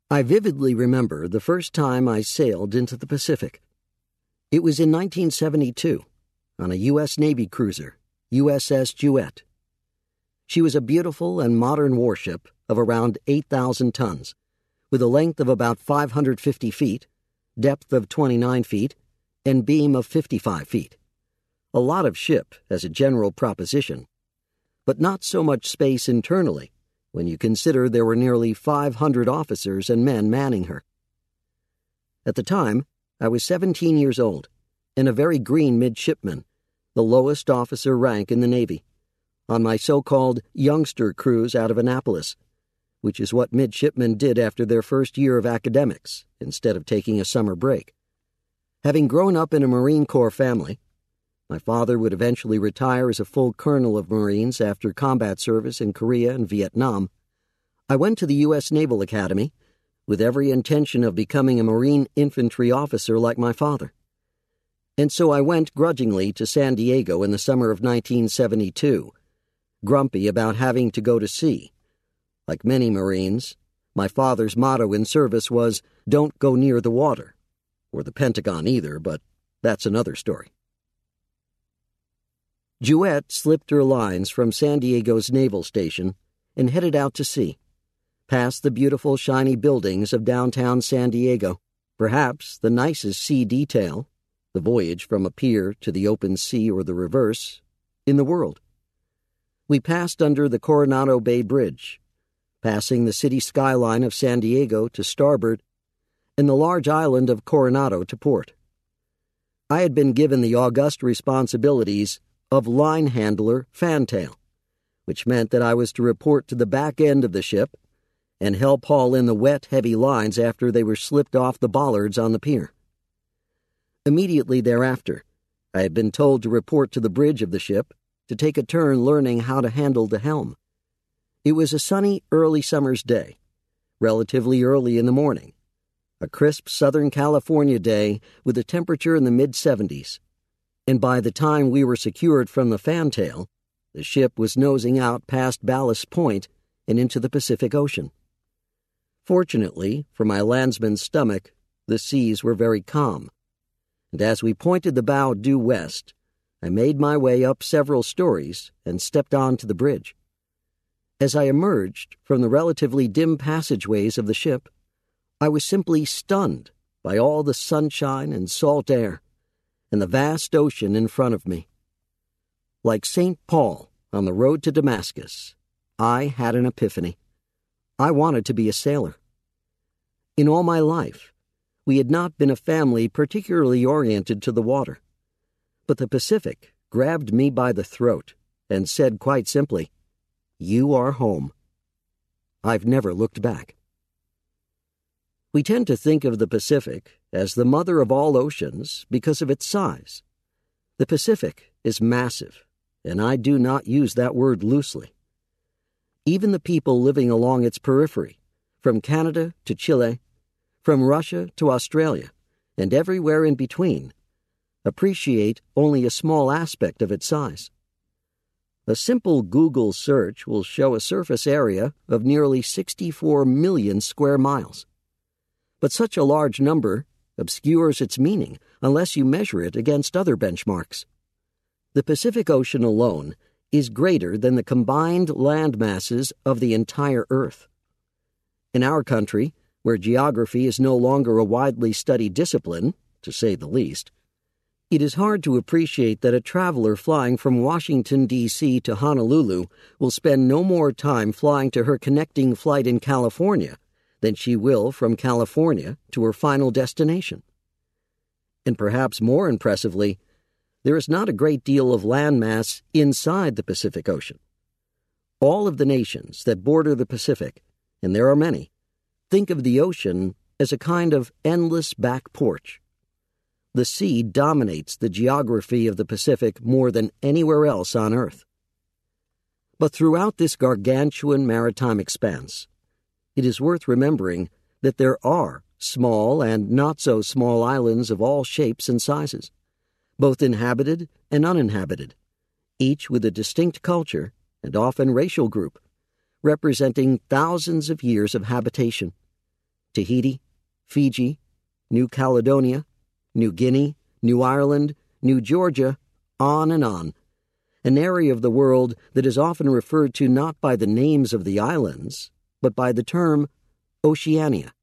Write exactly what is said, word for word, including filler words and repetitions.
I vividly remember the first time I sailed into the Pacific. It was in nineteen seventy-two, on a U S Navy cruiser, U S S Jouett. She was a beautiful and modern warship of around eight thousand tons, with a length of about five hundred fifty feet, depth of twenty-nine feet, and beam of fifty-five feet. A lot of ship as a general proposition, but not so much space internally when you consider there were nearly five hundred officers and men manning her. At the time, I was seventeen years old, and a very green midshipman, the lowest officer rank in the Navy, on my so-called youngster cruise out of Annapolis, which is what midshipmen did after their first year of academics, instead of taking a summer break. Having grown up in a Marine Corps family, my father would eventually retire as a full colonel of Marines after combat service in Korea and Vietnam. I went to the U S Naval Academy with every intention of becoming a Marine infantry officer like my father. And so I went grudgingly to San Diego in the summer of nineteen seventy-two, grumpy about having to go to sea. Like many Marines, my father's motto in service was, "Don't go near the water," or the Pentagon either, but that's another story. Jouett slipped her lines from San Diego's naval station and headed out to sea, past the beautiful shiny buildings of downtown San Diego, perhaps the nicest sea detail, the voyage from a pier to the open sea or the reverse, in the world. We passed under the Coronado Bay Bridge, passing the city skyline of San Diego to starboard and the large island of Coronado to port. I had been given the august responsibilities of line handler fantail, which meant that I was to report to the back end of the ship and help haul in the wet, heavy lines after they were slipped off the bollards on the pier. Immediately thereafter, I had been told to report to the bridge of the ship to take a turn learning how to handle the helm. It was a sunny, early summer's day, relatively early in the morning, a crisp Southern California day with a temperature in the mid-seventies, and by the time we were secured from the fantail, the ship was nosing out past Ballast Point and into the Pacific Ocean. Fortunately, for my landsman's stomach, the seas were very calm, and as we pointed the bow due west, I made my way up several stories and stepped onto the bridge. As I emerged from the relatively dim passageways of the ship, I was simply stunned by all the sunshine and salt air and the vast ocean in front of me. Like Saint Paul on the road to Damascus, I had an epiphany. I wanted to be a sailor. In all my life, we had not been a family particularly oriented to the water, but the Pacific grabbed me by the throat and said quite simply, "You are home." I've never looked back. We tend to think of the Pacific as the mother of all oceans because of its size. The Pacific is massive, and I do not use that word loosely. Even the people living along its periphery, from Canada to Chile, from Russia to Australia, and everywhere in between, appreciate only a small aspect of its size. A simple Google search will show a surface area of nearly sixty-four million square miles. But such a large number obscures its meaning unless you measure it against other benchmarks. The Pacific Ocean alone is greater than the combined land masses of the entire Earth. In our country, where geography is no longer a widely studied discipline, to say the least, it is hard to appreciate that a traveler flying from Washington, D C to Honolulu will spend no more time flying to her connecting flight in California than she will from California to her final destination. And perhaps more impressively, there is not a great deal of landmass inside the Pacific Ocean. All of the nations that border the Pacific, and there are many, think of the ocean as a kind of endless back porch. The sea dominates the geography of the Pacific more than anywhere else on Earth. But throughout this gargantuan maritime expanse, it is worth remembering that there are small and not-so-small islands of all shapes and sizes, both inhabited and uninhabited, each with a distinct culture and often racial group, representing thousands of years of habitation. Tahiti, Fiji, New Caledonia, New Guinea, New Ireland, New Georgia, on and on. An area of the world that is often referred to not by the names of the islands, but by the term Oceania.